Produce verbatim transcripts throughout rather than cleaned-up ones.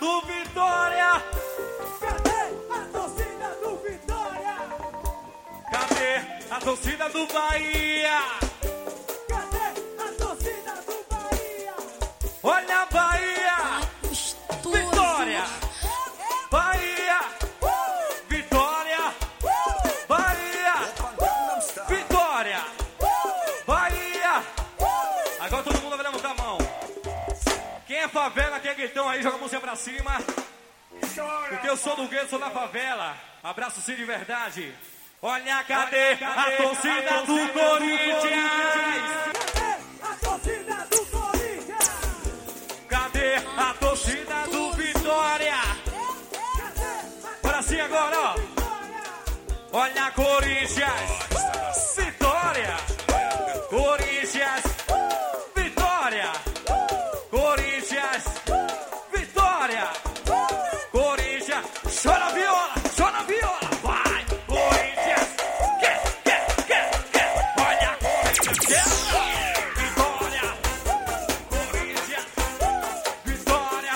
do Vitória? Cadê a torcida do Vitória? Cadê a torcida do Bahia? Cadê a torcida do Bahia? Olha a Bahia! Vitória! Bahia! Vitória! Bahia! Vitória! Bahia! Agora todo mundo vai levantar a mão. Quem é favela, quem é guetão aí, joga a mãozinha pra cima. Porque eu sou do gueto, sou da favela. Abraço sim de verdade. Olha, cadê a torcida do Corinthians? Cadê a torcida do Corinthians? Cadê a torcida do Vitória? Para sim agora, ó. Olha, Corinthians. Vitória. Corinthians. Vitória. Corinthians. Vitória. Corinthians. Chora a viola, chora a viola. Vai, Corinthians. Que, que, que, que. Olha, Corinthians. Vitória. Corinthians. Vitória.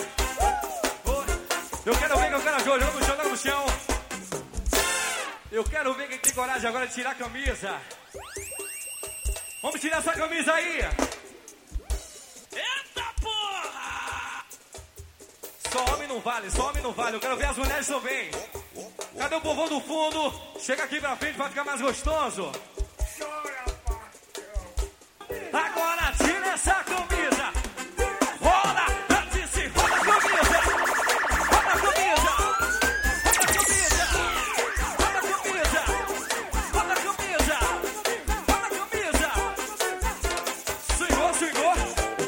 Eu quero ver quem eu quero jogar. Joga no chão, joga no chão. Eu quero ver quem tem coragem agora de tirar a camisa. Vamos tirar essa camisa aí. Eita porra! Só homem não vale, só homem não vale. Eu quero ver as mulheres também. Cadê o povão do fundo? Chega aqui pra frente pra ficar mais gostoso. Agora tira essa camisa. Rola, eu disse, rola a camisa. Rola a camisa. Rola a camisa. Rola a camisa. Rola a camisa. Rola a camisa. Swingou, swingou.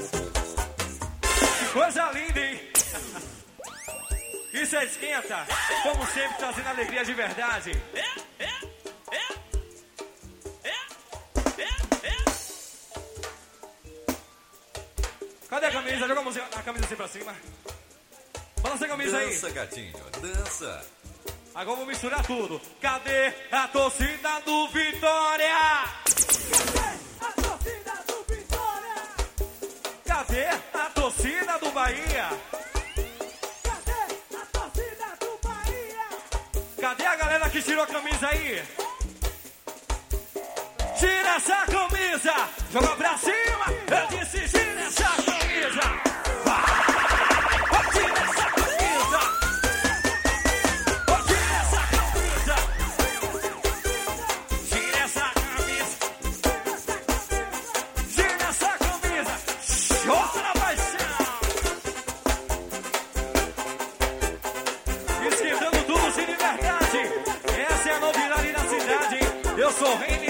Que coisa linda, hein? Isso é esquenta. Como sempre, trazendo alegria de verdade. Cadê a camisa? Joga a, música, a camisa assim pra cima. Balança a camisa aí. Dança, gatinho, dança. Agora vou misturar tudo. Cadê a torcida do Vitória? Cadê a torcida do Vitória? Cadê a torcida do Bahia? Cadê a torcida do Bahia? Cadê a galera que tirou a camisa aí? Tira essa camisa! Joga pra cima! Eu disse tira essa camisa! Vai! Tira essa camisa! Tira essa camisa! Tira essa camisa! Tira essa camisa! Chora, paixão! Esquentando tudo sem liberdade! Essa é a novidade da cidade! Eu sou o rei.